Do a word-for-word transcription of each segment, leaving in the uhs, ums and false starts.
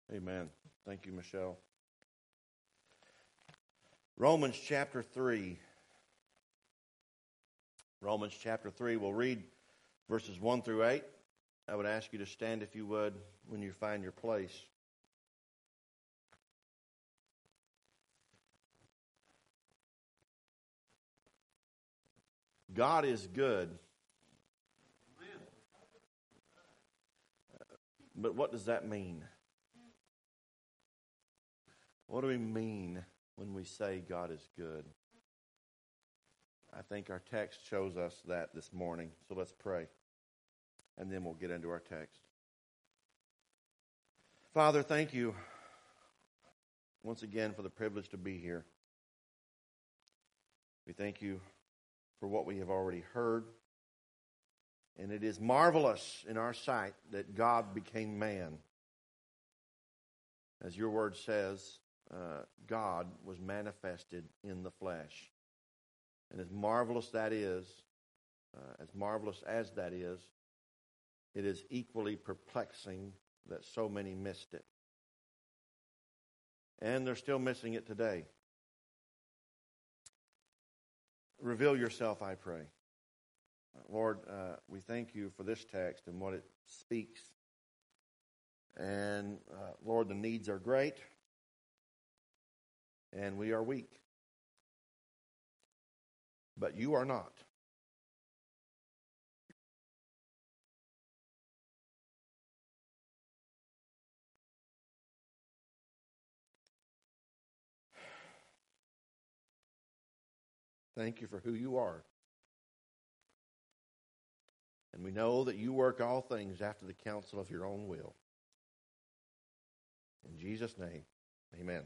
Amen. Thank you, Michelle. Romans chapter three. Romans chapter three. We'll read verses one through eight. I would ask you to stand, if you would, when you find your place. God is good. But what does that mean? What do we mean when we say God is good? I think our text shows us that this morning. So let's pray. And then we'll get into our text. Father, thank you once again for the privilege to be here. We thank you for what we have already heard. And it is marvelous in our sight that God became man. As your word says, uh, God was manifested in the flesh. And as marvelous that is, uh, as marvelous as that is, it is equally perplexing that so many missed it. And they're still missing it today. Reveal yourself, I pray. Lord, uh, we thank you for this text and what it speaks. And, uh, Lord, the needs are great, and we are weak. But you are not. Thank you for who you are. And we know that you work all things after the counsel of your own will. In Jesus' name, amen.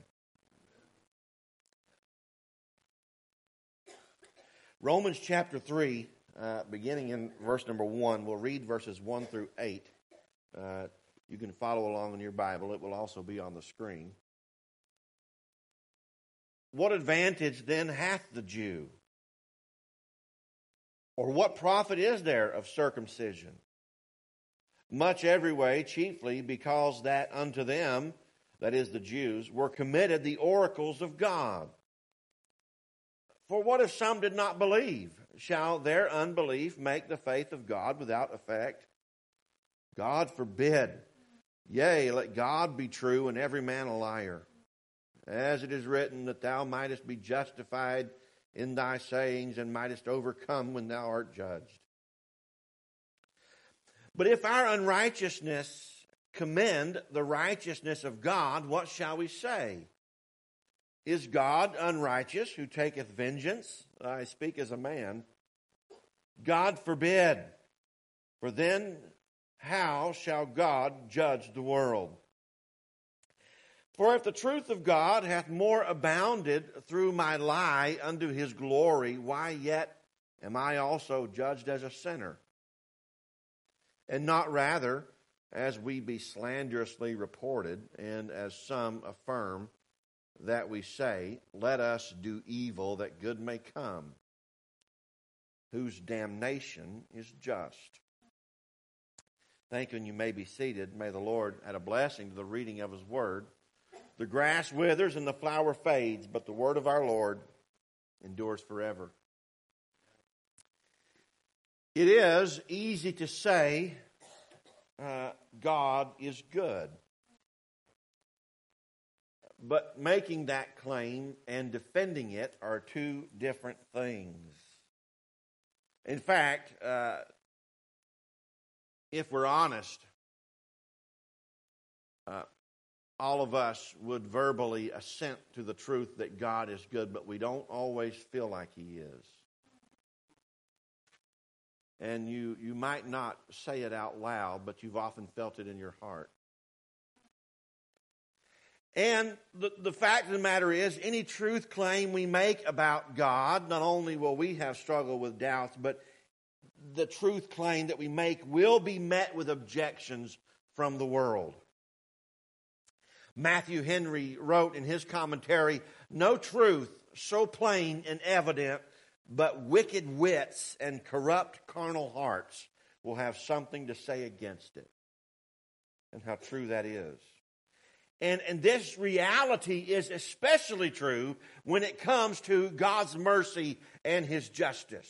Romans chapter three, uh, beginning in verse number one, we'll read verses one through eight. Uh, you can follow along in your Bible. It will also be on the screen. What advantage then hath the Jew? Or what profit is there of circumcision? Much every way, chiefly because that unto them, that is the Jews, were committed the oracles of God. For what if some did not believe? Shall their unbelief make the faith of God without effect? God forbid. Yea, let God be true and every man a liar. As it is written, that thou mightest be justified in thy sayings and mightest overcome when thou art judged. But if our unrighteousness commend the righteousness of God, what shall we say? Is God unrighteous who taketh vengeance? I speak as a man. God forbid. For then how shall God judge the world? For if the truth of God hath more abounded through my lie unto his glory, why yet am I also judged as a sinner? And not rather, as we be slanderously reported, and as some affirm, that we say, let us do evil that good may come, whose damnation is just. Thank you, and you may be seated. May the Lord add a blessing to the reading of his word. The grass withers and the flower fades, but the word of our Lord endures forever. It is easy to say uh, God is good. But making that claim and defending it are two different things. In fact, uh, if we're honest, uh, all of us would verbally assent to the truth that God is good, but we don't always feel like he is. And you, you might not say it out loud, but you've often felt it in your heart. And the, the fact of the matter is, any truth claim we make about God, not only will we have struggled with doubts, but the truth claim that we make will be met with objections from the world. Matthew Henry wrote in his commentary, no truth so plain and evident, but wicked wits and corrupt carnal hearts will have something to say against it. And how true that is. And, and this reality is especially true when it comes to God's mercy and His justice.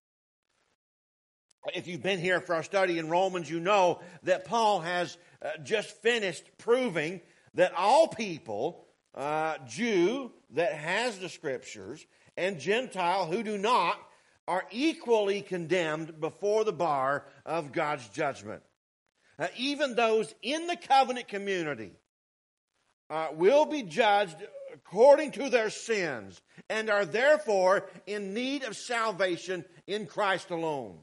If you've been here for our study in Romans, you know that Paul has uh, just finished proving that all people, uh, Jew that has the Scriptures and Gentile who do not, are equally condemned before the bar of God's judgment. Uh, even those in the covenant community uh, will be judged according to their sins and are therefore in need of salvation in Christ alone.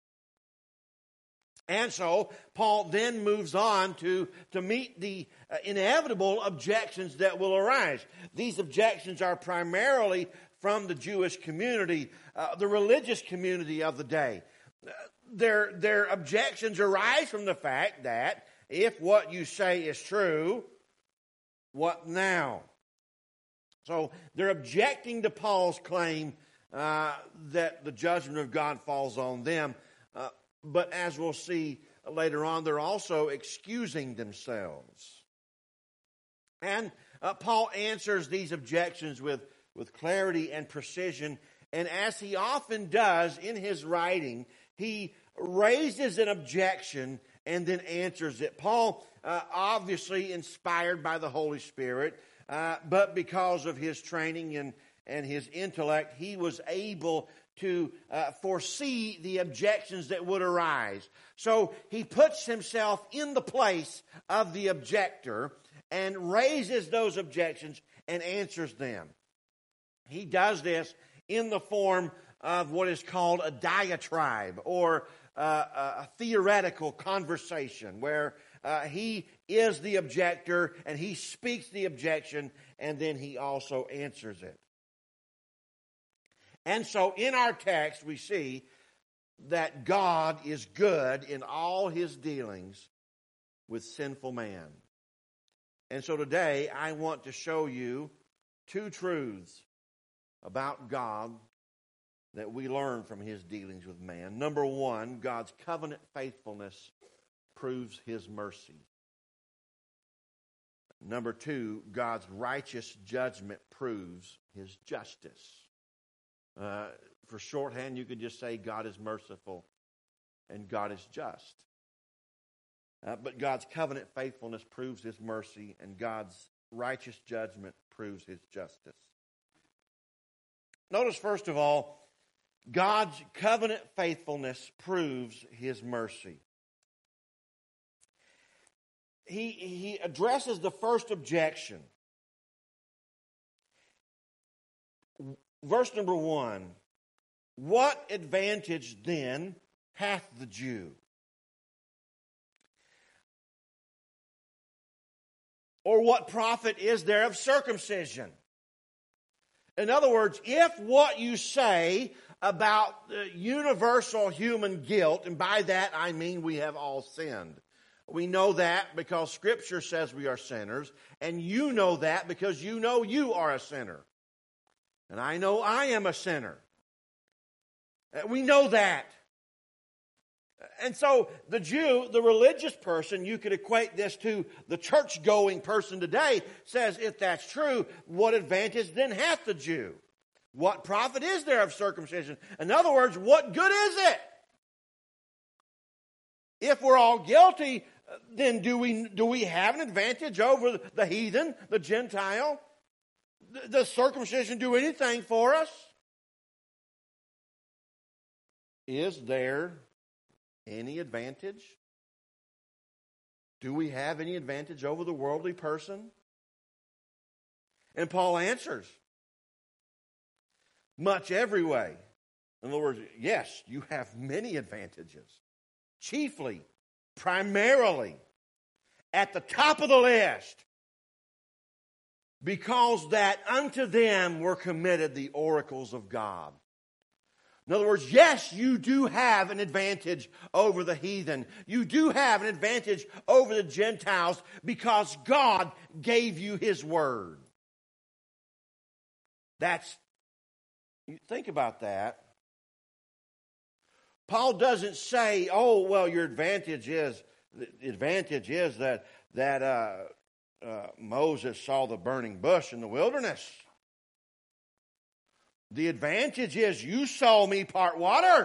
And so, Paul then moves on to, to meet the uh, inevitable objections that will arise. These objections are primarily from the Jewish community, uh, the religious community of the day. Uh, their, their objections arise from the fact that if what you say is true, what now? So, they're objecting to Paul's claim uh, that the judgment of God falls on them. Uh, But as we'll see later on, they're also excusing themselves. And uh, Paul answers these objections with, with clarity and precision. And as he often does in his writing, he raises an objection and then answers it. Paul, uh, obviously inspired by the Holy Spirit, uh, but because of his training and, and his intellect, he was able to uh, foresee the objections that would arise. So he puts himself in the place of the objector and raises those objections and answers them. He does this in the form of what is called a diatribe or uh, a theoretical conversation where uh, he is the objector and he speaks the objection and then he also answers it. And so in our text, we see that God is good in all His dealings with sinful man. And so today, I want to show you two truths about God that we learn from His dealings with man. Number one, God's covenant faithfulness proves His mercy. Number two, God's righteous judgment proves His justice. Uh, for shorthand, you could just say God is merciful and God is just. Uh, but God's covenant faithfulness proves His mercy, and God's righteous judgment proves His justice. Notice, first of all, God's covenant faithfulness proves His mercy. He, he addresses the first objection. Verse number one, what advantage then hath the Jew? Or what profit is there of circumcision? In other words, if what you say about the universal human guilt, and by that I mean we have all sinned. We know that because Scripture says we are sinners, and you know that because you know you are a sinner. And I know I am a sinner. We know that. And so the Jew, the religious person, you could equate this to the church-going person today, says if that's true, what advantage then hath the Jew? What profit is there of circumcision? In other words, what good is it? If we're all guilty, then do we, do we have an advantage over the heathen, the Gentile? Does circumcision do anything for us? Is there any advantage? Do we have any advantage over the worldly person? And Paul answers, much every way. In other words, yes, you have many advantages. Chiefly, primarily, at the top of the list, because that unto them were committed the oracles of God. In other words, yes, you do have an advantage over the heathen. You do have an advantage over the Gentiles because God gave you His word. That's, you think about that. Paul doesn't say, oh, well, your advantage is, the advantage is that, that uh, uh, Moses saw the burning bush in the wilderness. The advantage is you saw me part waters.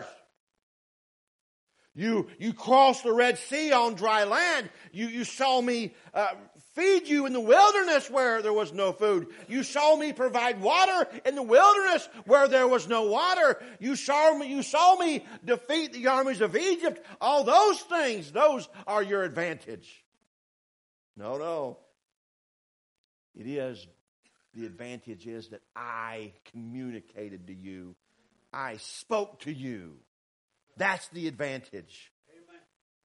You, you crossed the Red Sea on dry land. You, you saw me uh, feed you in the wilderness where there was no food. You saw me provide water in the wilderness where there was no water. You saw me, you saw me defeat the armies of Egypt. All those things, those are your advantage. No, no. It is, the advantage is that I communicated to you. I spoke to you. That's the advantage. Amen.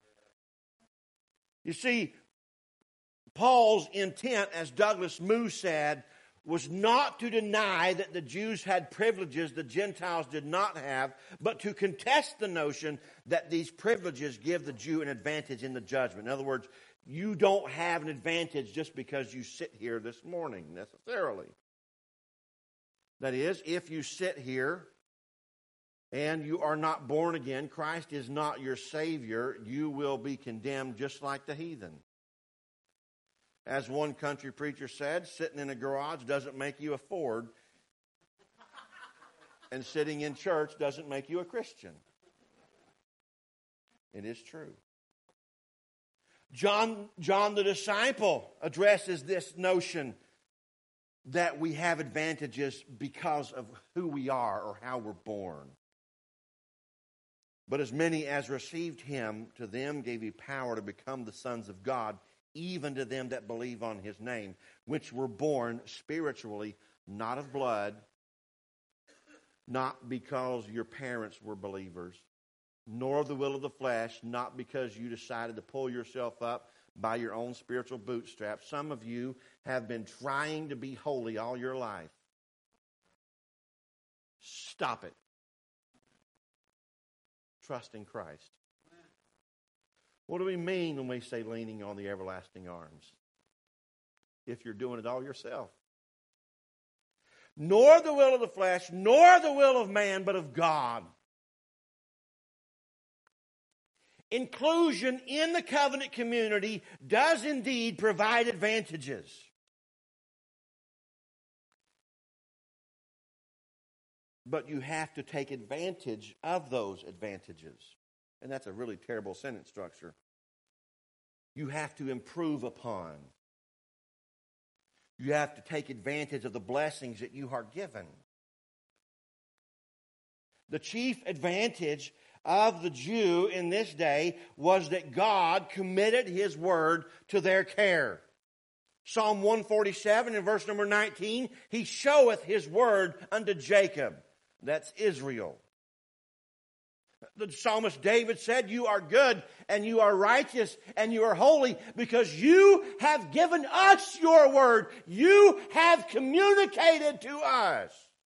You see, Paul's intent, as Douglas Moo said, was not to deny that the Jews had privileges the Gentiles did not have, but to contest the notion that these privileges give the Jew an advantage in the judgment. In other words, you don't have an advantage just because you sit here this morning, necessarily. That is, if you sit here and you are not born again, Christ is not your Savior, you will be condemned just like the heathen. As one country preacher said, sitting in a garage doesn't make you a Ford, and sitting in church doesn't make you a Christian. It is true. John, John the disciple addresses this notion that we have advantages because of who we are or how we're born. But as many as received him, to them gave he power to become the sons of God, even to them that believe on his name, which were born spiritually, not of blood, not because your parents were believers, nor of the will of the flesh, not because you decided to pull yourself up by your own spiritual bootstraps. Some of you have been trying to be holy all your life. Stop it. Trust in Christ. What do we mean when we say leaning on the everlasting arms? If you're doing it all yourself. Nor the will of the flesh, nor the will of man, but of God. Inclusion in the covenant community does indeed provide advantages. But you have to take advantage of those advantages. And that's a really terrible sentence structure. You have to improve upon. You have to take advantage of the blessings that you are given. The chief advantage of the Jew in this day was that God committed his word to their care. Psalm one forty-seven in verse number nineteen, he showeth his word unto Jacob. That's Israel. The psalmist David said, you are good and you are righteous and you are holy because you have given us your word. You have communicated to us.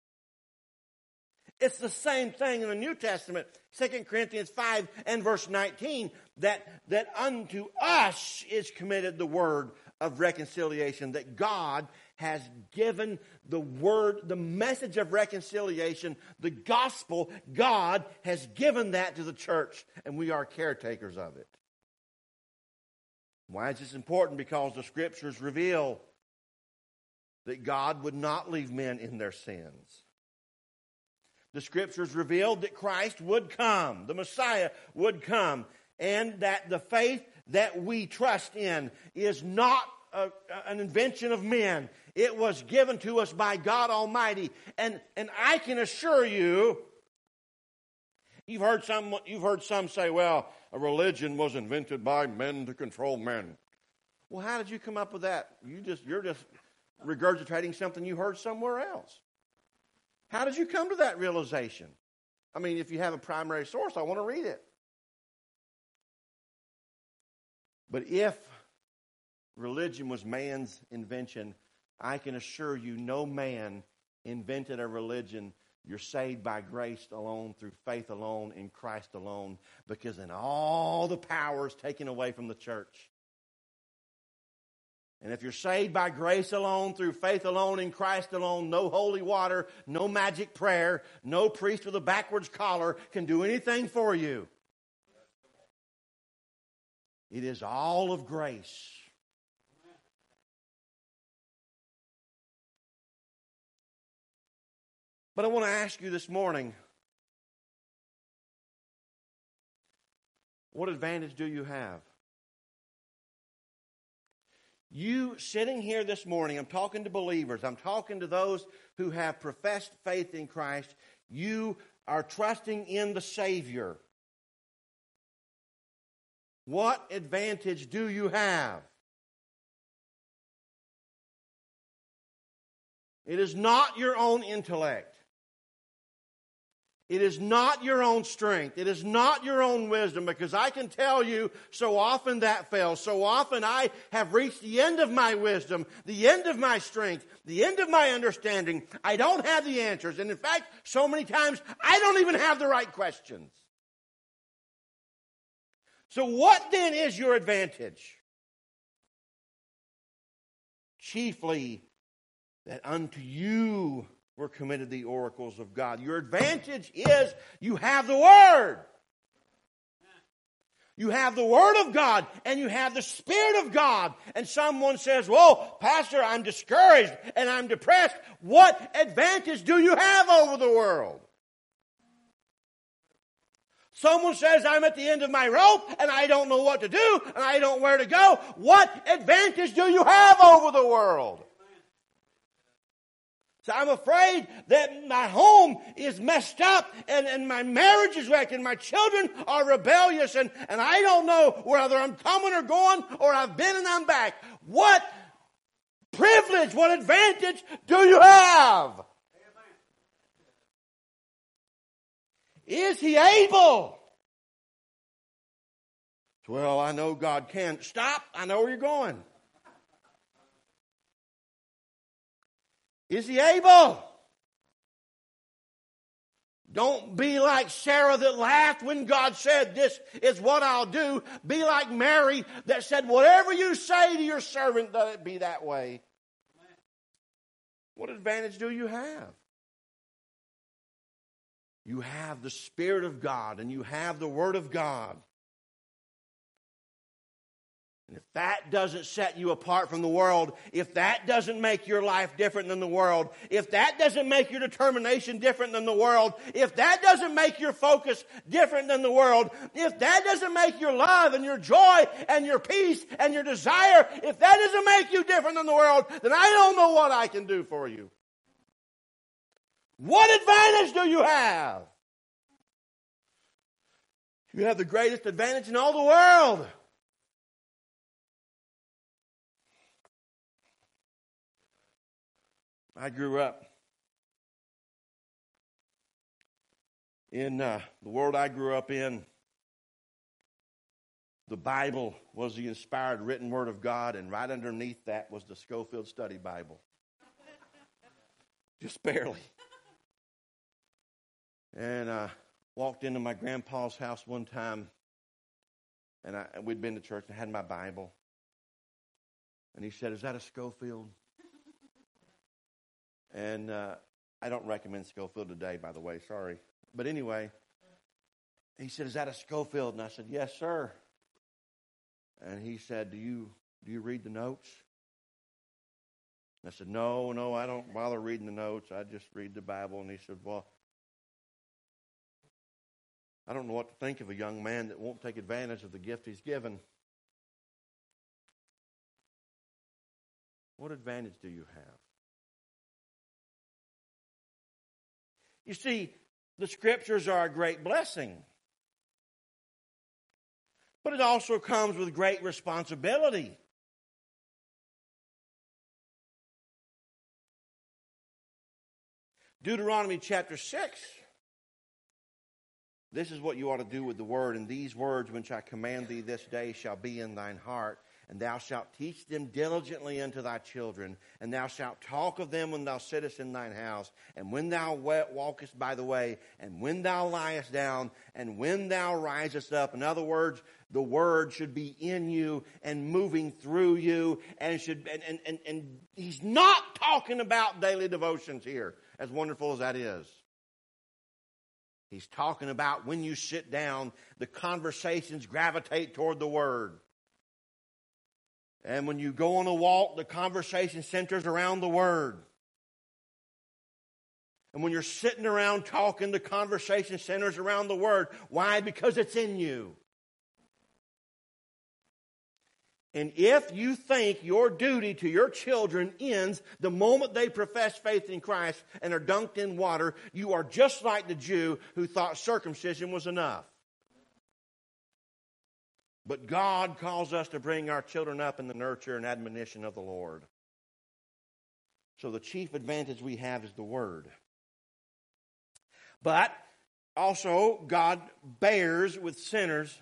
It's the same thing in the New Testament. Second Corinthians five and verse nineteen, that, that unto us is committed the word of reconciliation, that God has given the word, the message of reconciliation, the gospel. God has given that to the church, and we are caretakers of it. Why is this important? Because the Scriptures reveal that God would not leave men in their sins. The Scriptures revealed that Christ would come, the Messiah would come, and that the faith that we trust in is not a, an invention of men. It was given to us by God Almighty. And, and I can assure you, you've heard some, you've heard some say, well, a religion was invented by men to control men. Well, how did you come up with that? You just, you're just regurgitating something you heard somewhere else. How did you come to that realization? I mean, if you have a primary source, I want to read it. But if religion was man's invention, I can assure you no man invented a religion. You're saved by grace alone, through faith alone, in Christ alone, because then all the power is taken away from the church. And if you're saved by grace alone, through faith alone, in Christ alone, no holy water, no magic prayer, no priest with a backwards collar can do anything for you. It is all of grace. But I want to ask you this morning, what advantage do you have? You sitting here this morning, I'm talking to believers, I'm talking to those who have professed faith in Christ. You are trusting in the Savior. What advantage do you have? It is not your own intellect. It is not your own strength. It is not your own wisdom, because I can tell you so often that fails. So often I have reached the end of my wisdom, the end of my strength, the end of my understanding. I don't have the answers. And in fact, so many times I don't even have the right questions. So what then is your advantage? Chiefly that unto you were committed the oracles of God. Your advantage is you have the Word. You have the Word of God and you have the Spirit of God. And someone says, "Well, Pastor, I'm discouraged and I'm depressed." What advantage do you have over the world? Someone says, "I'm at the end of my rope and I don't know what to do and I don't know where to go." What advantage do you have over the world? So I'm afraid that my home is messed up and, and my marriage is wrecked and my children are rebellious and, and I don't know whether I'm coming or going or I've been and I'm back. What privilege, what advantage do you have? Is He able? Well, I know God can. Stop. I know where you're going. Is He able? Don't be like Sarah that laughed when God said, "This is what I'll do." Be like Mary that said, "Whatever you say to your servant, let it be that way." What advantage do you have? You have the Spirit of God and you have the Word of God. And if that doesn't set you apart from the world, if that doesn't make your life different than the world, if that doesn't make your determination different than the world, if that doesn't make your focus different than the world, if that doesn't make your love and your joy and your peace and your desire, if that doesn't make you different than the world, then I don't know what I can do for you. What advantage do you have? You have the greatest advantage in all the world. I grew up in uh, the world I grew up in. The Bible was the inspired written Word of God, and right underneath that was the Scofield Study Bible. Just barely. And I uh, walked into my grandpa's house one time, and I, we'd been to church, and I had my Bible. And he said, "Is that a Scofield?" And uh, I don't recommend Scofield today, by the way, sorry. But anyway, he said, "Is that a Scofield?" And I said, "Yes, sir." And he said, do you do you read the notes? And I said, no, no, I don't bother reading the notes. I just read the Bible. And he said, "Well, I don't know what to think of a young man that won't take advantage of the gift he's given." What advantage do you have? You see, the Scriptures are a great blessing. But it also comes with great responsibility. Deuteronomy chapter six. "This is what you ought to do with the word. And these words which I command thee this day shall be in thine heart. And thou shalt teach them diligently unto thy children. And thou shalt talk of them when thou sittest in thine house. And when thou walkest by the way. And when thou liest down. And when thou risest up." In other words, the word should be in you and moving through you. And should and, and, and, and he's not talking about daily devotions here, as wonderful as that is. He's talking about when you sit down, the conversations gravitate toward the Word. And when you go on a walk, the conversation centers around the Word. And when you're sitting around talking, the conversation centers around the Word. Why? Because it's in you. And if you think your duty to your children ends the moment they profess faith in Christ and are dunked in water, you are just like the Jew who thought circumcision was enough. But God calls us to bring our children up in the nurture and admonition of the Lord. So the chief advantage we have is the Word. But also, God bears with sinners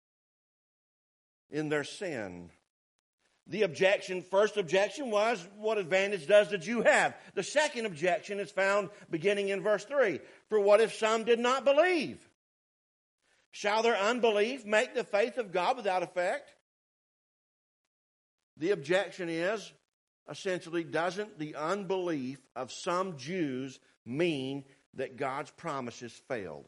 in their sin. The objection, first objection was, what advantage does the Jew have? The second objection is found beginning in verse three. For what if some did not believe? Shall their unbelief make the faith of God without effect? The objection is, essentially, doesn't the unbelief of some Jews mean that God's promises failed?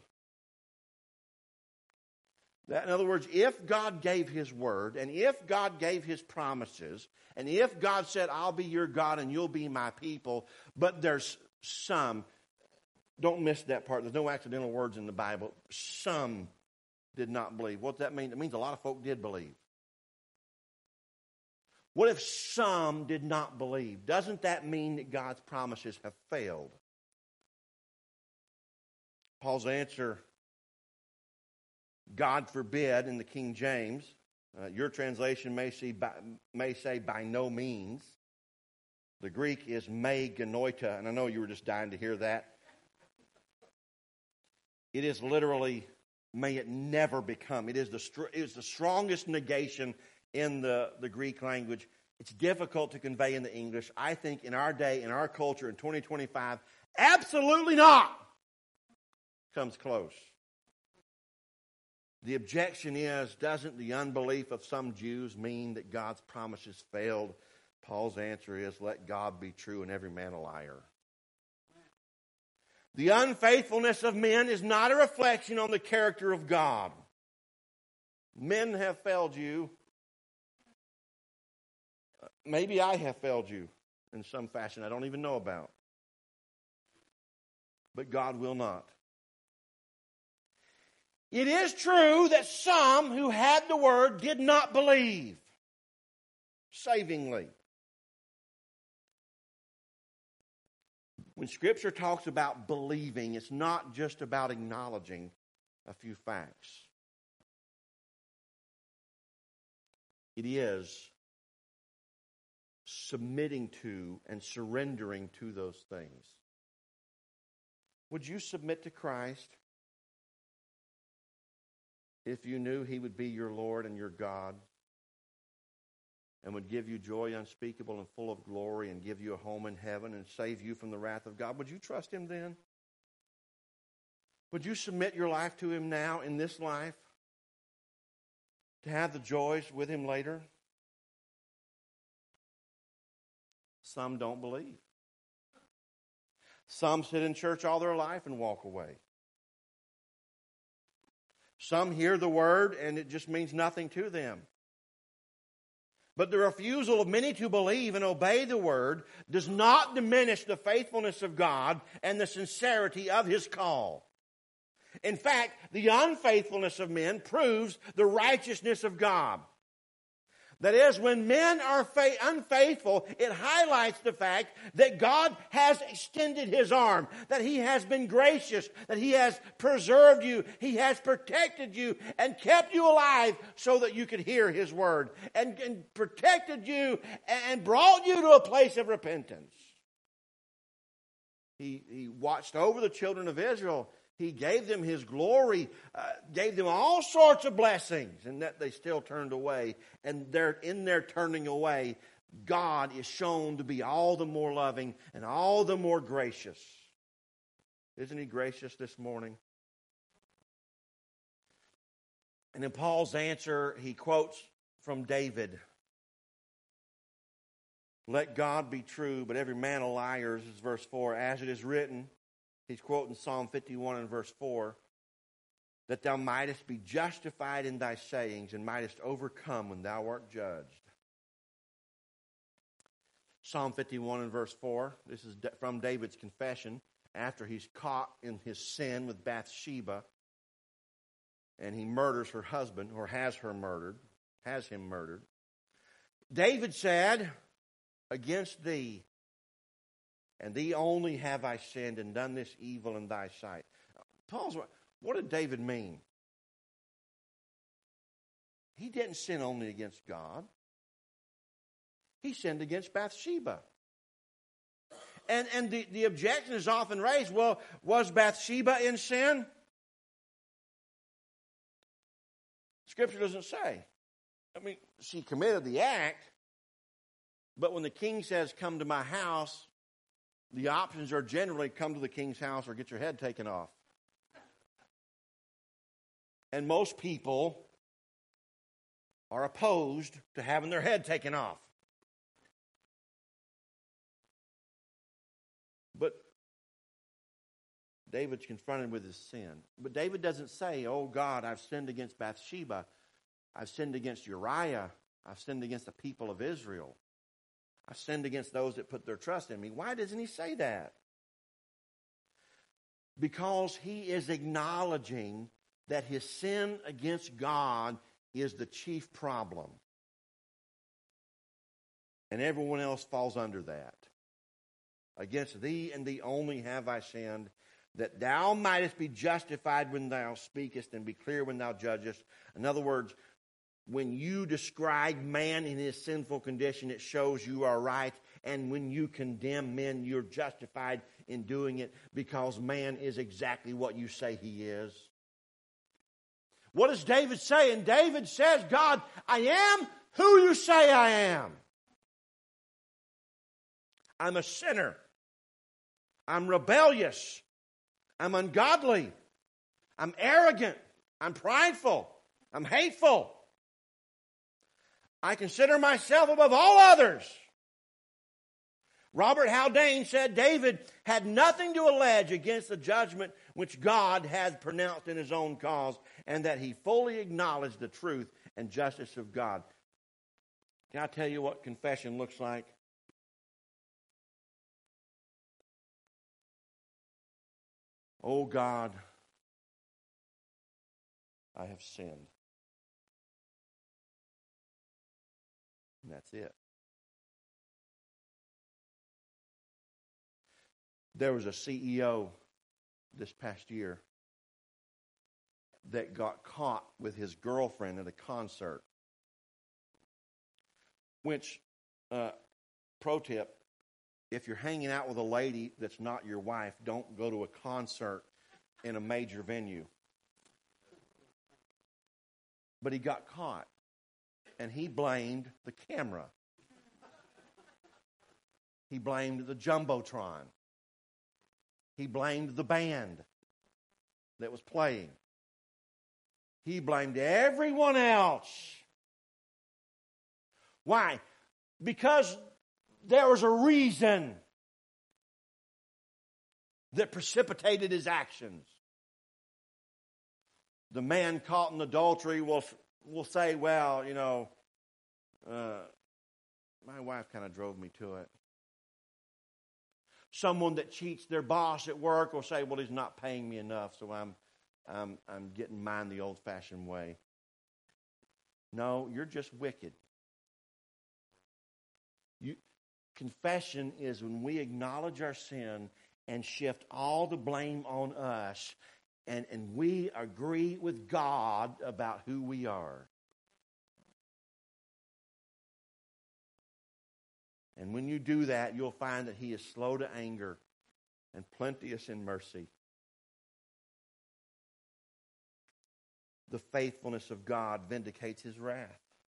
That, in other words, if God gave His word, and if God gave His promises, and if God said, I'll be your God and you'll be my people, but there's some, don't miss that part, there's no accidental words in the Bible, some did not believe. What does that mean? It means a lot of folk did believe. What if some did not believe? Doesn't that mean that God's promises have failed? Paul's answer, God forbid, in the King James. Uh, your translation may, see by, may say by no means. The Greek is me genoita, and I know you were just dying to hear that. It is literally, may it never become. It is the, it is the strongest negation in the, the Greek language. It's difficult to convey in the English. I think in our day, in our culture, in twenty twenty-five, absolutely not comes close. The objection is, doesn't the unbelief of some Jews mean that God's promises failed? Paul's answer is, let God be true and every man a liar. The unfaithfulness of men is not a reflection on the character of God. Men have failed you. Maybe I have failed you in some fashion I don't even know about. But God will not. It is true that some who had the word did not believe savingly. When Scripture talks about believing, it's not just about acknowledging a few facts. It is submitting to and surrendering to those things. Would you submit to Christ if you knew He would be your Lord and your God and would give you joy unspeakable and full of glory and give you a home in heaven and save you from the wrath of God? Would you trust Him then? Would you submit your life to Him now in this life to have the joys with Him later? Some don't believe. Some sit in church all their life and walk away. Some hear the word and it just means nothing to them. But the refusal of many to believe and obey the word does not diminish the faithfulness of God and the sincerity of His call. In fact, the unfaithfulness of men proves the righteousness of God. That is, when men are fa- unfaithful, it highlights the fact that God has extended His arm, that He has been gracious, that He has preserved you, He has protected you, and kept you alive so that you could hear His word, and, and protected you and brought you to a place of repentance. He, he watched over the children of Israel. He gave them His glory, uh, gave them all sorts of blessings, and that they still turned away. And they're, in their turning away, God is shown to be all the more loving and all the more gracious. Isn't He gracious this morning? And in Paul's answer, he quotes from David. Let God be true, but every man a liar, this is verse four. As it is written, he's quoting Psalm fifty-one and verse four, that thou mightest be justified in thy sayings and mightest overcome when thou art judged. Psalm fifty-one and verse four, this is from David's confession. after he's caught in his sin with Bathsheba, and he murders her husband, or has her murdered, has him murdered. David said, against thee, and thee only have I sinned and done this evil in thy sight. Paul's, what did David mean? He didn't sin only against God. He sinned against Bathsheba. And, and the, the objection is often raised, well, was Bathsheba in sin? Scripture doesn't say. I mean, she committed the act, but when the king says, come to my house, the options are generally come to the king's house or get your head taken off. And most people are opposed to having their head taken off. But David's confronted with his sin. But David doesn't say, oh God, I've sinned against Bathsheba. I've sinned against Uriah. I've sinned against the people of Israel. I've sinned against those that put their trust in me. Why doesn't he say that? Because he is acknowledging that his sin against God is the chief problem. And everyone else falls under that. Against thee and thee only have I sinned, that thou mightest be justified when thou speakest and be clear when thou judgest. In other words, when you describe man in his sinful condition, it shows you are right. And when you condemn men, you're justified in doing it because man is exactly what you say he is. What does David say? And David says, God, I am who you say I am. I'm a sinner. I'm rebellious. I'm ungodly. I'm arrogant. I'm prideful. I'm hateful. I consider myself above all others. Robert Haldane said David had nothing to allege against the judgment which God had pronounced in his own cause, and that he fully acknowledged the truth and justice of God. Can I tell you what confession looks like? Oh God, I have sinned. And that's it. There was a C E O this past year that got caught with his girlfriend at a concert. Which, uh, pro tip, if you're hanging out with a lady that's not your wife, don't go to a concert in a major venue. But he got caught, and he blamed the camera. He blamed the Jumbotron. He blamed the band that was playing. He blamed everyone else. Why? Because there was a reason that precipitated his actions. The man caught in adultery will, will say, well, you know, uh, my wife kind of drove me to it. Someone that cheats their boss at work will say, well, he's not paying me enough, so I'm, I'm, I'm getting mine the old-fashioned way. No, you're just wicked. You, confession is when we acknowledge our sin and shift all the blame on us, and, and we agree with God about who we are. And when you do that, you'll find that he is slow to anger and plenteous in mercy. The faithfulness of God vindicates his wrath.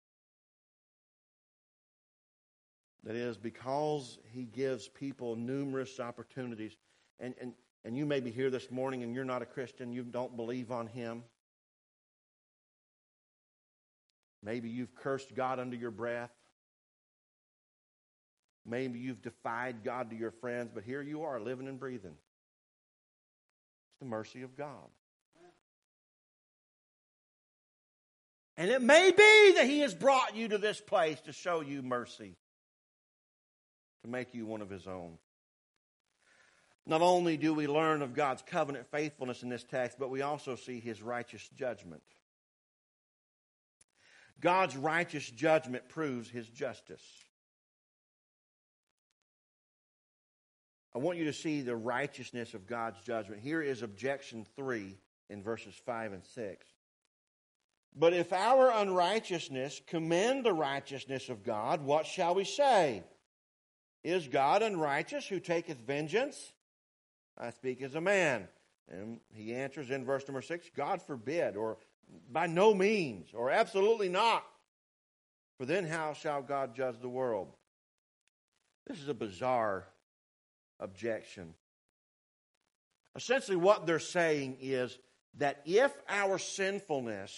That is, because he gives people numerous opportunities. And, and, and you may be here this morning and you're not a Christian, you don't believe on him. Maybe you've cursed God under your breath. Maybe you've defied God to your friends, but here you are living and breathing. It's the mercy of God. And it may be that he has brought you to this place to show you mercy, to make you one of his own. Not only do we learn of God's covenant faithfulness in this text, but we also see his righteous judgment. God's righteous judgment proves his justice. I want you to see the righteousness of God's judgment. Here is objection three in verses five and six. But if our unrighteousness commend the righteousness of God, what shall we say? Is God unrighteous who taketh vengeance? I speak as a man. And he answers in verse number six, God forbid, or by no means, or absolutely not. For then how shall God judge the world? This is a bizarre objection. Essentially what they're saying is that if our sinfulness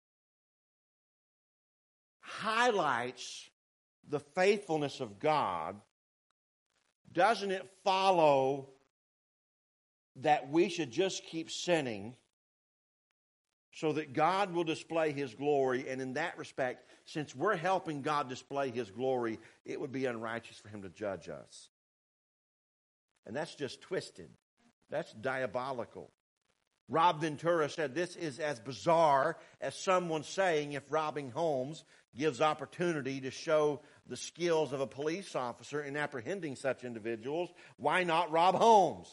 highlights the faithfulness of God, doesn't it follow that we should just keep sinning so that God will display his glory? And in that respect, since we're helping God display his glory, it would be unrighteous for him to judge us. And that's just twisted. That's diabolical. Rob Ventura said this is as bizarre as someone saying if robbing homes gives opportunity to show the skills of a police officer in apprehending such individuals, why not rob homes?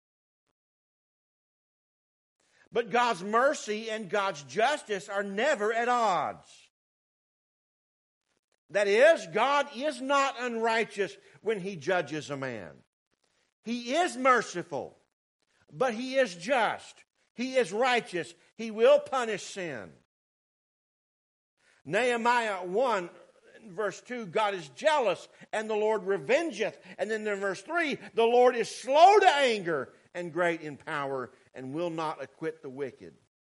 But God's mercy and God's justice are never at odds. That is, God is not unrighteous when he judges a man. He is merciful, but he is just. He is righteous. He will punish sin. Nehemiah one, verse two, God is jealous and the Lord revengeth. And then in verse three, the Lord is slow to anger and great in power and will not acquit the wicked.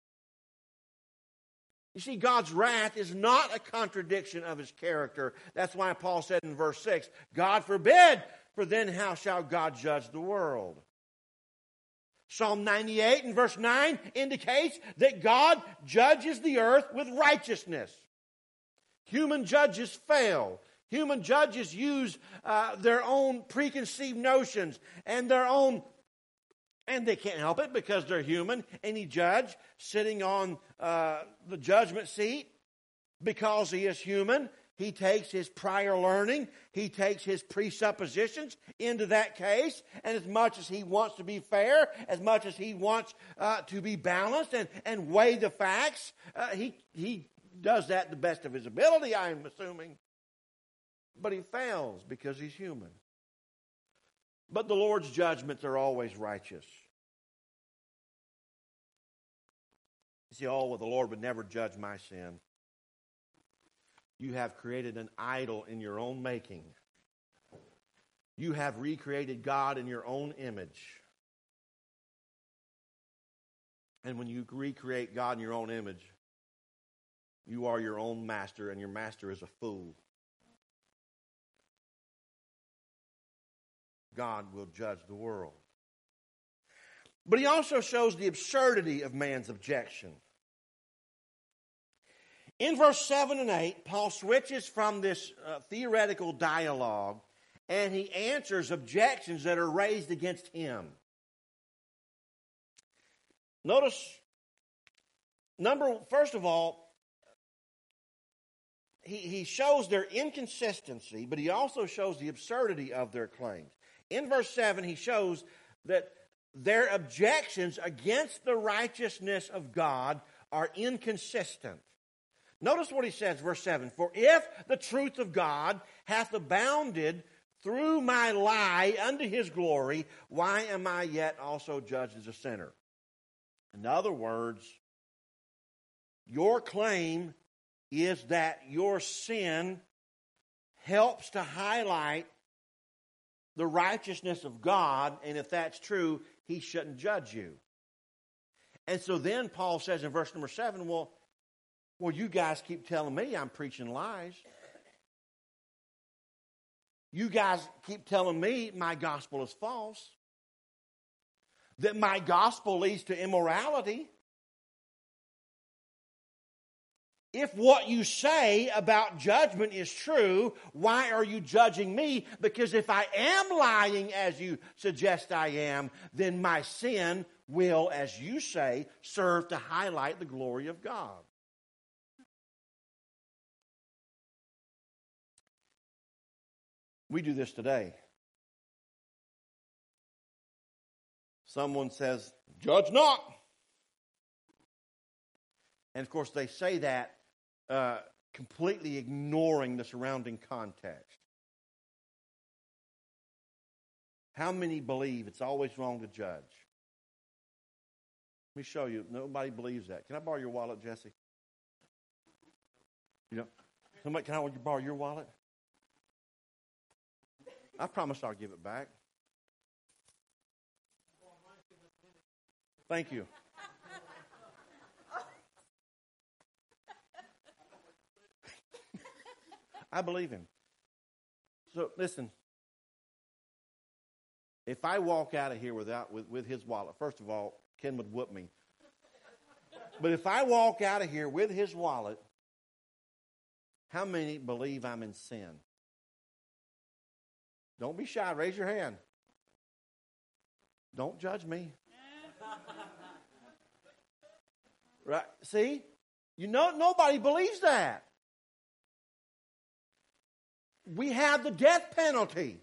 You see, God's wrath is not a contradiction of his character. That's why Paul said in verse six, God forbid, for then how shall God judge the world? Psalm ninety-eight and verse nine indicates that God judges the earth with righteousness. Human judges fail. Human judges use uh, their own preconceived notions and their own, and they can't help it because they're human. Any judge sitting on uh, the judgment seat, because he is human, he takes his prior learning, he takes his presuppositions into that case, and as much as he wants to be fair, as much as he wants uh, to be balanced and, and weigh the facts, uh, he, he does that the best of his ability, I'm assuming. But he fails because he's human. But the Lord's judgments are always righteous. You say, oh, well, the Lord would never judge my sin. You have created an idol in your own making. You have recreated God in your own image. And when you recreate God in your own image, you are your own master, and your master is a fool. God will judge the world. But he also shows the absurdity of man's objection. In verse seven and eight, Paul switches from this uh, theoretical dialogue and he answers objections that are raised against him. Notice, number first of all, he, he shows their inconsistency, but he also shows the absurdity of their claims. In verse seven, he shows that their objections against the righteousness of God are inconsistent. Notice what he says, verse seven. For if the truth of God hath abounded through my lie unto his glory, why am I yet also judged as a sinner? In other words, your claim is that your sin helps to highlight the righteousness of God, and if that's true, he shouldn't judge you. And so then Paul says in verse number seven, well, well, you guys keep telling me I'm preaching lies. You guys keep telling me my gospel is false. That my gospel leads to immorality. If what you say about judgment is true, why are you judging me? Because if I am lying as you suggest I am, then my sin will, as you say, serve to highlight the glory of God. We do this today. Someone says, "Judge not." And of course, they say that uh, completely ignoring the surrounding context. How many believe it's always wrong to judge? Let me show you. Nobody believes that. Can I borrow your wallet, Jesse? You know, somebody, can I borrow your wallet? I promise I'll give it back. Thank you. I believe him. So listen, if I walk out of here without with, with his wallet, first of all, Ken would whoop me. But if I walk out of here with his wallet, how many believe I'm in sin? Don't be shy. Raise your hand. Don't judge me. Right? See? You know, nobody believes that. We have the death penalty.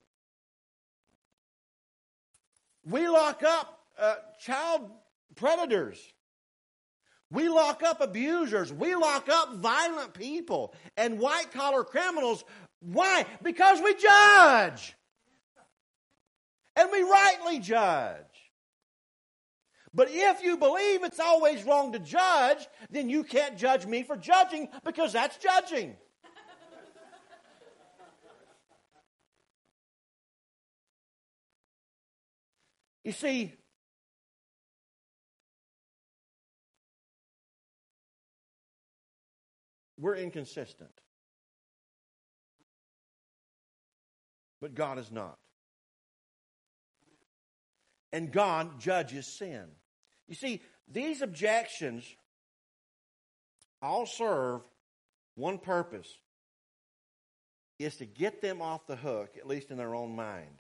We lock up uh, child predators. We lock up abusers. We lock up violent people and white-collar criminals. Why? Because we judge. And we rightly judge. But if you believe it's always wrong to judge, then you can't judge me for judging, because that's judging. You see, we're inconsistent. But God is not. And God judges sin. You see, these objections all serve one purpose, is to get them off the hook, at least in their own mind.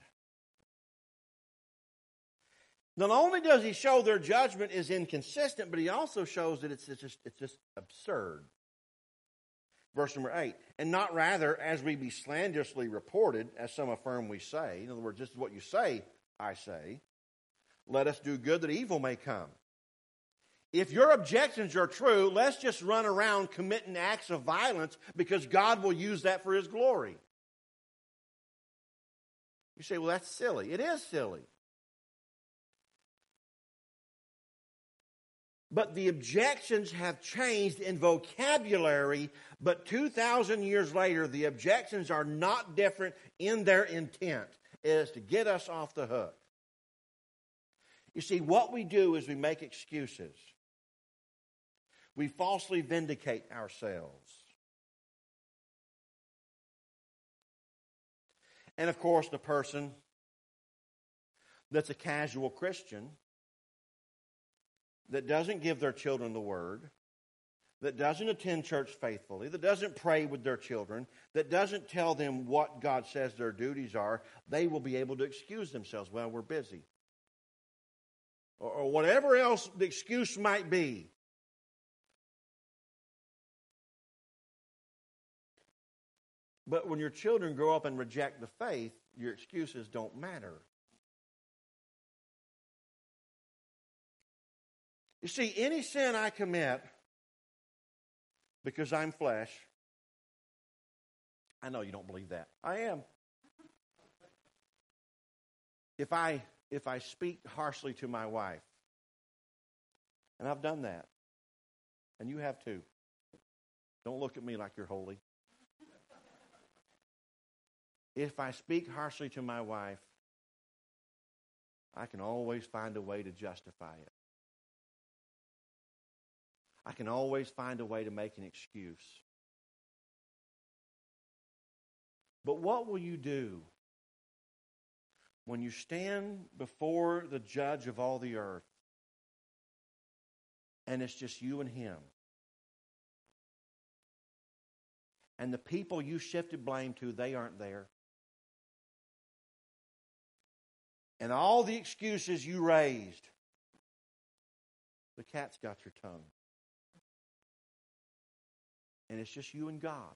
Not only does he show their judgment is inconsistent, but he also shows that it's, it's, just, it's just absurd. Verse number eight, and not rather as we be slanderously reported, as some affirm we say. In other words, this is what you say, I say. Let us do good that evil may come. If your objections are true, let's just run around committing acts of violence, because God will use that for his glory. You say, well, that's silly. It is silly. But the objections have changed in vocabulary, but two thousand years later, the objections are not different in their intent. It is to get us off the hook. You see, what we do is we make excuses. We falsely vindicate ourselves. And of course, the person that's a casual Christian, that doesn't give their children the word, that doesn't attend church faithfully, that doesn't pray with their children, that doesn't tell them what God says their duties are, they will be able to excuse themselves. Well, we're busy. Or, or whatever else the excuse might be. But when your children grow up and reject the faith, your excuses don't matter. You see, any sin I commit because I'm flesh, I know you don't believe that. I am. If I if I speak harshly to my wife, and I've done that, and you have too. Don't look at me like you're holy. If I speak harshly to my wife, I can always find a way to justify it. I can always find a way to make an excuse. But what will you do when you stand before the judge of all the earth and it's just you and him? And the people you shifted blame to, they aren't there. And all the excuses you raised, the cat's got your tongue. And it's just you and God.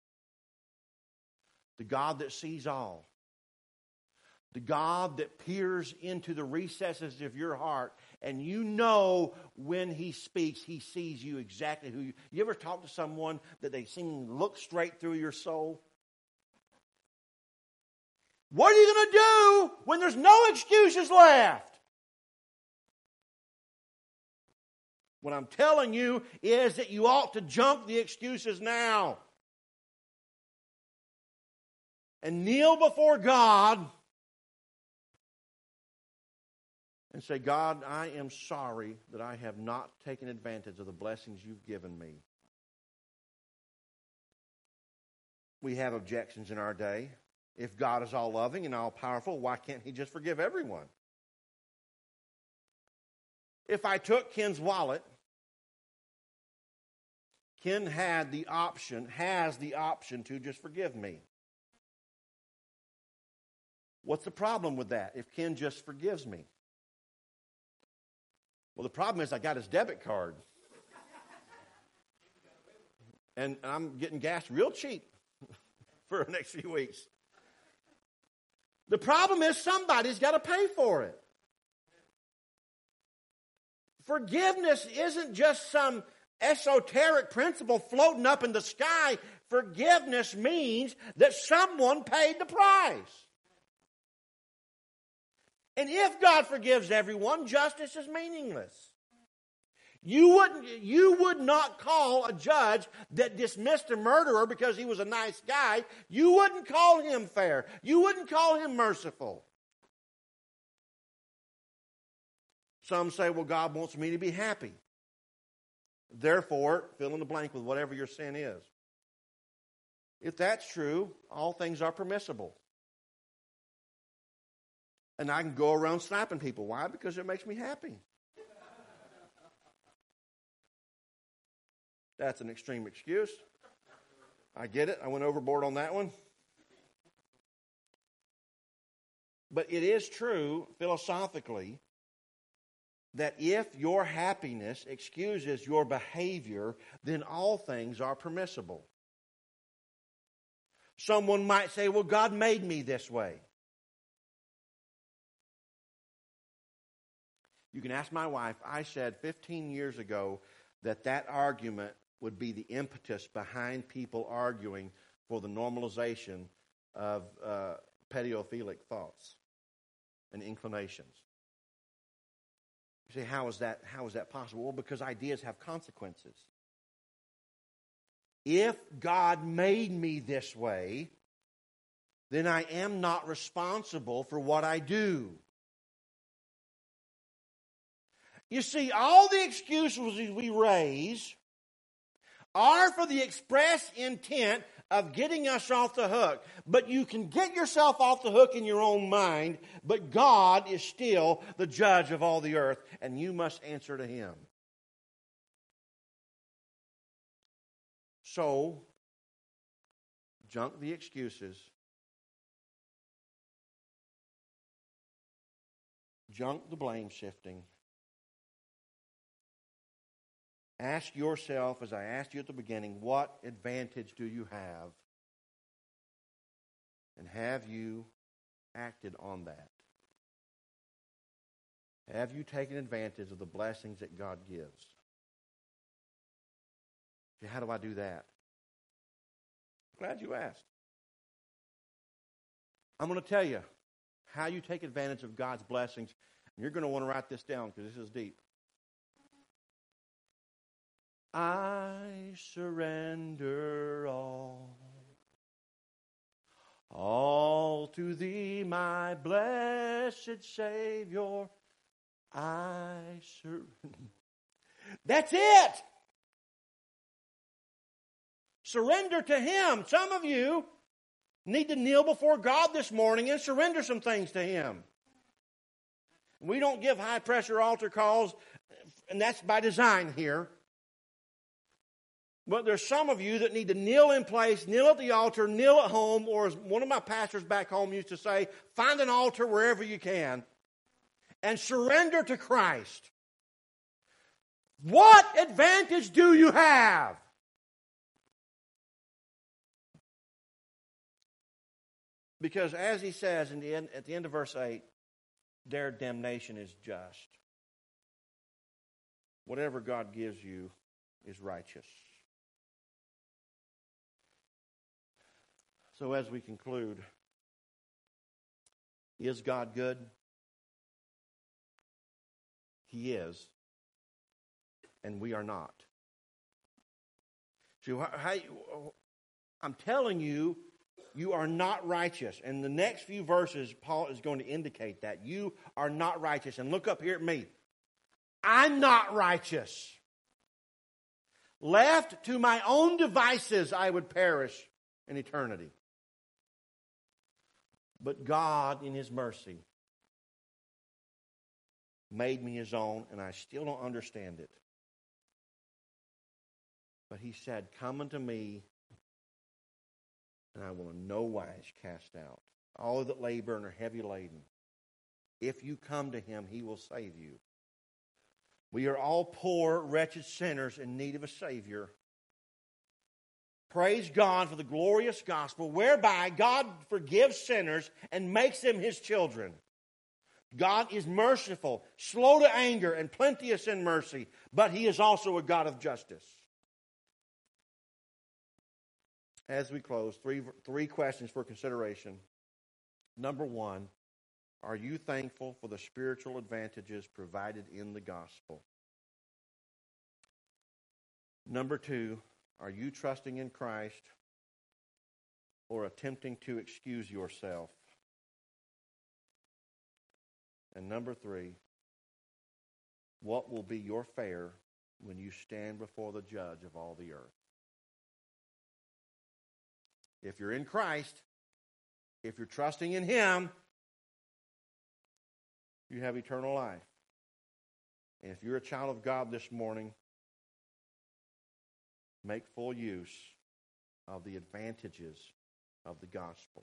The God that sees all. The God that peers into the recesses of your heart. And you know when He speaks, He sees you exactly who you... You ever talk to someone that they seem to look straight through your soul? What are you going to do when there's no excuses left? What I'm telling you is that you ought to junk the excuses now. And kneel before God and say, God, I am sorry that I have not taken advantage of the blessings you've given me. We have objections in our day. If God is all loving and all powerful, why can't He just forgive everyone? If I took Ken's wallet, Ken had the option, has the option to just forgive me. What's the problem with that if Ken just forgives me? Well, the problem is I got his debit card. And I'm getting gas real cheap for the next few weeks. The problem is somebody's got to pay for it. Forgiveness isn't just some esoteric principle floating up in the sky. Forgiveness means that someone paid the price. And if God forgives everyone, justice is meaningless. You wouldn't, you would not call a judge that dismissed a murderer because he was a nice guy. You wouldn't call him fair. You wouldn't call him merciful. Some say, well, God wants me to be happy. Therefore, fill in the blank with whatever your sin is. If that's true, all things are permissible. And I can go around slapping people. Why? Because it makes me happy. That's an extreme excuse. I get it. I went overboard on that one. But it is true, philosophically, that if your happiness excuses your behavior, then all things are permissible. Someone might say, well, God made me this way. You can ask my wife. I said fifteen years ago that that argument would be the impetus behind people arguing for the normalization of uh, pedophilic thoughts and inclinations. You say, how is that, how is that possible? Well, because ideas have consequences. If God made me this way, then I am not responsible for what I do. You see, all the excuses we raise are for the express intent of getting us off the hook. But you can get yourself off the hook in your own mind, but God is still the judge of all the earth, and you must answer to Him. So, junk the excuses. Junk the blame shifting. Ask yourself, as I asked you at the beginning, what advantage do you have? And have you acted on that? Have you taken advantage of the blessings that God gives? How do I do that? Glad you asked. I'm going to tell you how you take advantage of God's blessings. And you're going to want to write this down because this is deep. I surrender all, all to Thee, my blessed Savior. I surrender. That's it. Surrender to Him. Some of you need to kneel before God this morning and surrender some things to Him. We don't give high-pressure altar calls, and that's by design here. But there's some of you that need to kneel in place, kneel at the altar, kneel at home, or as one of my pastors back home used to say, find an altar wherever you can and surrender to Christ. What advantage do you have? Because as he says in the end, at the end of verse eight, their damnation is just. Whatever God gives you is righteous. So as we conclude, is God good? He is. And we are not. So how, I'm telling you, you are not righteous. And the next few verses, Paul is going to indicate that. You are not righteous. And look up here at me. I'm not righteous. Left to my own devices, I would perish in eternity. But God, in His mercy, made me His own, and I still don't understand it. But He said, come unto me, and I will in no wise cast out all that labor and are heavy laden. If you come to Him, He will save you. We are all poor, wretched sinners in need of a Savior. Praise God for the glorious gospel whereby God forgives sinners and makes them His children. God is merciful, slow to anger, and plenteous in mercy, but He is also a God of justice. As we close, three, three questions for consideration. Number one, are you thankful for the spiritual advantages provided in the gospel? Number two, are you trusting in Christ or attempting to excuse yourself? And number three, what will be your fare when you stand before the judge of all the earth? If you're in Christ, if you're trusting in Him, you have eternal life. And if you're a child of God this morning, make full use of the advantages of the gospel.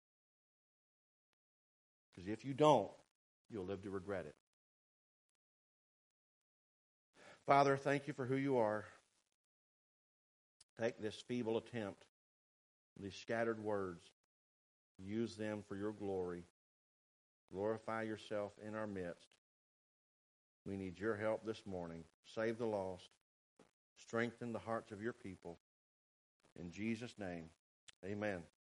Because if you don't, you'll live to regret it. Father, thank you for who you are. Take this feeble attempt, these scattered words, use them for your glory. Glorify yourself in our midst. We need your help this morning. Save the lost. Strengthen the hearts of your people. In Jesus' name, amen.